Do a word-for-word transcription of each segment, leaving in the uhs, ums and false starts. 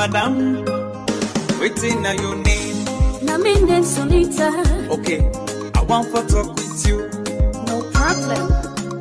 madam. Waiting now you need. Namine Sonita. Okay, I want to talk with you. No problem.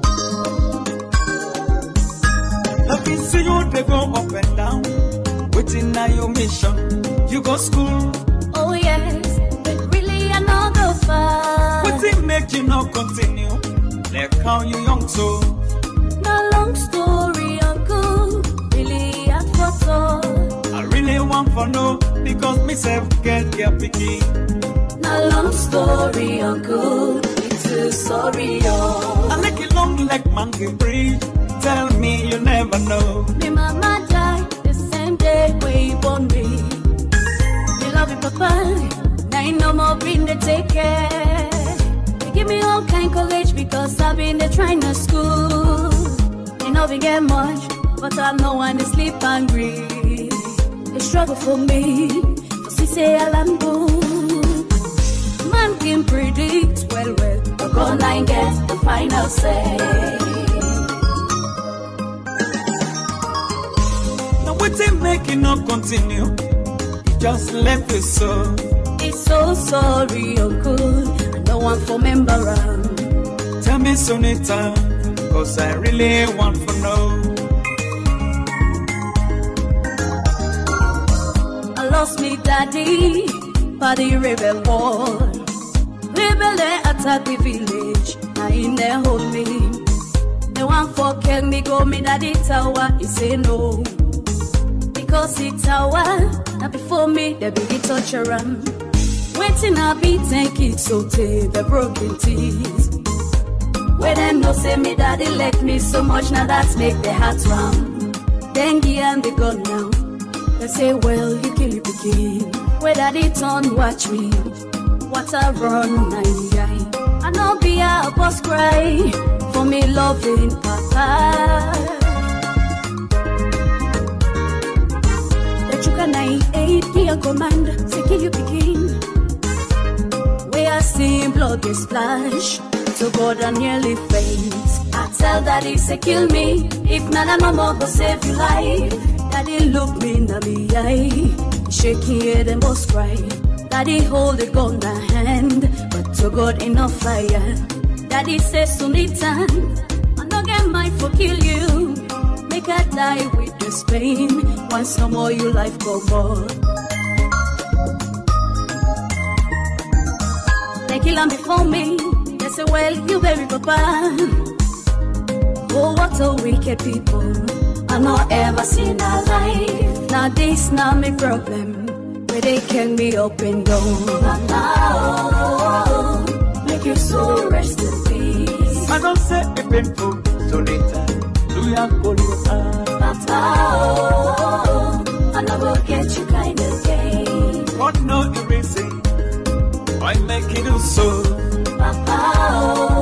I've been seeing you they go up and down. Waiting now your mission. You go school. Oh yes, but really I know go far. Waiting make you not continue. They call you young so. No long story, uncle. Really I thought so. I really want for no because myself get get picky. No long story, uncle. It's too sorry, oh. I make it long like monkey bridge. Tell me you never know. Me mama died the same day where you born me. Me love you, papa. Now you no more been to take care. You give me all kind courage because I've been there trying to school. You know we get much, but I know when they sleep hungry. They struggle for me, cause we say I'll go. Man can predict well, well, but God line gets the final say. Now waiting make it not continue. You just left it so. It's so sorry, uncle. I don't want for member around. Tell me Sonita, cause I really want to know. I lost me daddy, by the rebel war. Rebel they attack the village, I in there hold me. They want for kill me, go me daddy tower, he say no. Because it's tower, now before me, they be the torture am. Waiting I be think it's so take the broken teeth. Where them no say me daddy like me so much, now that's make the heart round. Dengue and the gun now. They say, well, you kill it begin. Where daddy turn, watch me. What I run, I I know be a boss cry for me loving papa. The chuka nine eight, give a command, say kill you begin. Where I see blood they splash, so God I nearly faint. I tell daddy, say kill me, if not no more go save your life. Daddy look me in the eye, shaking head and boss cry. Daddy hold the gun in the hand, but to God enough fire. Daddy says Sonita, I no get mind for kill you. Make I die with this pain, once no more your life go more. They kill him before me, they say well you bury papa. Oh what a wicked people, I not ever seen a life. Now this now me problem, where they can me up and down. But now, make you so rest in peace. I don't say it painful, so later, do you have polio? But now, I never get you kind of game. What no you reason? Why make it do so? But now,